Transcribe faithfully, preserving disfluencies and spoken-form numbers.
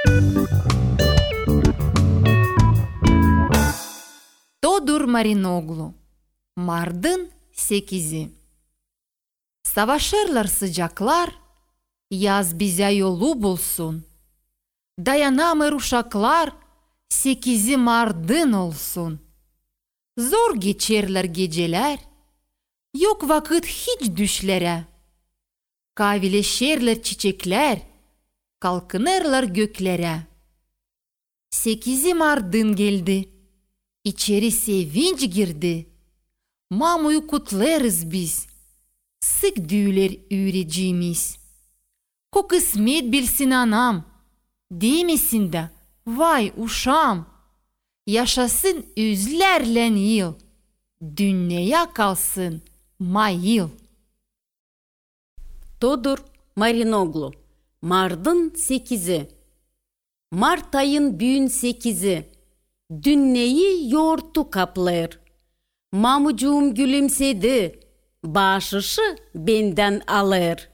Тодор Мариноглу. Мардын sekizi. Savaşırlar sıcaklar, yaz bize yolu bulsun. Dayanamır uşaklar, sekizi mardın olsun. Zor geçerler geceler, yok vakit hiç düşlere. Kavileşerler çiçekler, kalkınırlar göklere. Sekizi mardın geldi, içeri sevinç girdi. Mamuyu kutlarız biz, sık düğüler üyrecimiz. Ko kısmet bilsin anam, demesin de vay uşam. Yaşasın yüzlerle yıl, dünyaya kalsın mayıl. Тодор Мариноглу. Mardın sekizi. Mart ayın büyün sekizi. Dünneyi yoğurttu kaplar. Mamucuğum gülümsedi. Bahşışı benden alır.